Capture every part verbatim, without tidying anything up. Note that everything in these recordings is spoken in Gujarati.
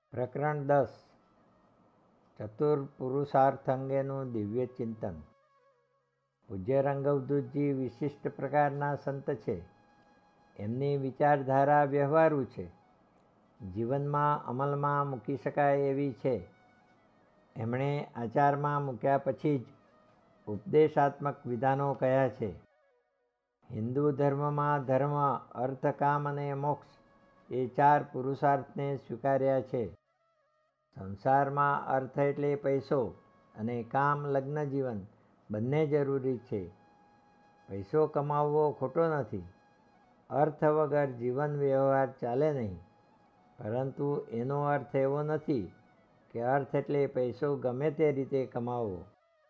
પ્રકરણ દસ ચતુર પુરુષાર્થ અંગેનું દિવ્ય ચિંતન. પૂજ્ય રંગવદૂતજી વિશિષ્ટ પ્રકારના સંત છે. એમની વિચારધારા વ્યવહારુ છે, જીવનમાં અમલમાં મૂકી શકાય એવી છે. એમણે આચારમાં મૂક્યા પછી જ ઉપદેશાત્મક વિધાનો કહ્યા છે. હિન્દુ ધર્મમાં ધર્મ, અર્થ, કામ અને મોક્ષ એ ચાર પુરુષાર્થને સ્વીકાર્યા છે. સંસારમાં અર્થ એટલે પૈસો અને કામ લગ્ન જીવન બંને જરૂરી છે. પૈસો કમાવવો ખોટો નથી. અર્થ વગર જીવન વ્યવહાર ચાલે નહીં. પરંતુ એનો અર્થ એવો નથી કે અર્થ એટલે પૈસો ગમે તે રીતે કમાવવો.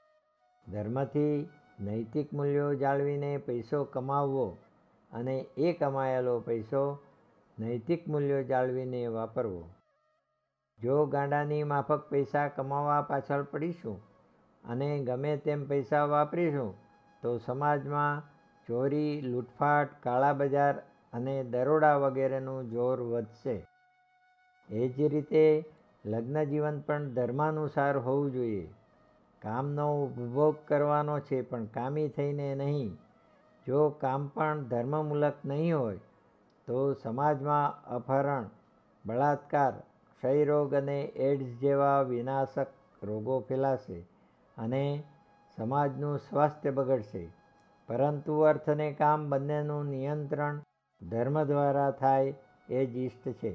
ધર્મથી નૈતિક મૂલ્યો જાળવીને પૈસો કમાવવો અને એ કમાયેલો પૈસો નૈતિક મૂલ્યો જાળવીને વાપરવો. જો ગાંડાની માફક પૈસા કમાવા પાછળ પડીશું અને ગમે તેમ પૈસા વાપરીશું તો સમાજમાં ચોરી, લૂંટફાટ, કાળાબજાર અને દરોડા વગેરેનું જોર વધશે. એ જ રીતે લગ્ન જીવન પણ ધર્માનુસાર હોવું જોઈએ. કામનો ઉપભોગ કરવાનો છે, પણ કામી થઈને નહીં. જો કામ પણ ધર્મમૂલક નહીં હોય તો સમાજમાં અપહરણ, બળાત્કાર, ક્ષયરોગ અને એડ્સ જેવા વિનાશક રોગો ફેલાશે અને સમાજનું સ્વાસ્થ્ય બગડશે. પરંતુ અર્થ અને કામ બંનેનું નિયંત્રણ ધર્મ દ્વારા થાય એ જ ઇષ્ટ છે.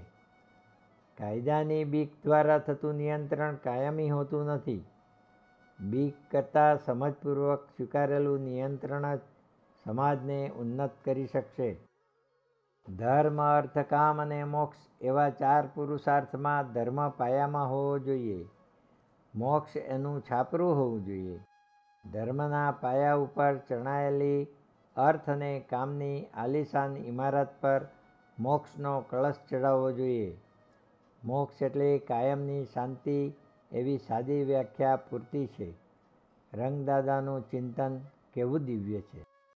કાયદાની બીક દ્વારા થતું નિયંત્રણ કાયમી હોતું નથી. બીક કરતાં સમજપૂર્વક સ્વીકારેલું નિયંત્રણ જ સમાજને ઉન્નત કરી શકશે. ધર્મ, અર્થ, કામ અને મોક્ષ એવા ચાર પુરુષાર્થમાં ધર્મ પાયામાં હોવો જોઈએ. મોક્ષ એનું છાપરું હોવું જોઈએ. ધર્મના પાયા ઉપર ચણાયેલી અર્થ અને કામની આલીશાન ઇમારત પર મોક્ષનો કળશ ચડાવવો જોઈએ. મોક્ષ એટલે કાયમની શાંતિ એવી સાદી વ્યાખ્યા પૂરતી છે. રંગદાદાનું ચિંતન કેવું દિવ્ય છે!